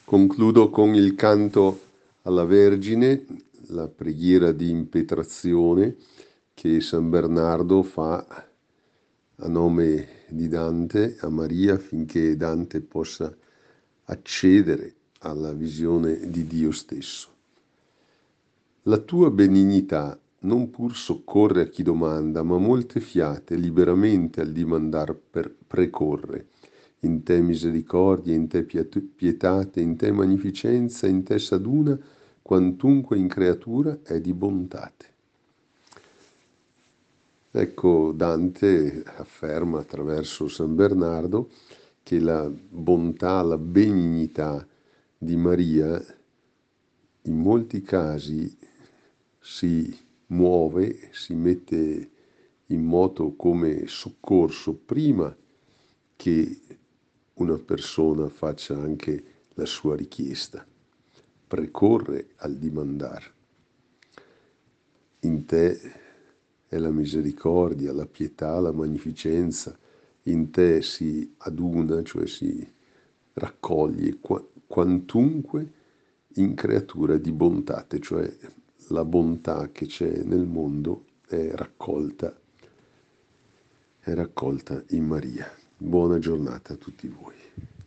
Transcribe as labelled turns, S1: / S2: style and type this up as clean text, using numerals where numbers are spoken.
S1: Concludo con il canto alla Vergine, la preghiera di impetrazione che San Bernardo fa a nome di Dante a Maria affinché Dante possa accedere alla visione di Dio stesso. La tua benignità non pur soccorre a chi domanda, ma molte fiate liberamente al dimandar precorre. In te misericordia, in te pietate, in te magnificenza, in te s'aduna, quantunque in creatura è di bontate. Ecco, Dante afferma attraverso San Bernardo che la bontà, la benignità di Maria in molti casi si muove, si mette in moto come soccorso prima che una persona faccia anche la sua richiesta, precorre al dimandare. In te è la misericordia, la pietà, la magnificenza, in te si aduna, cioè si raccoglie quantunque in creatura di bontate, cioè la bontà che c'è nel mondo è raccolta in Maria. Buona giornata a tutti voi.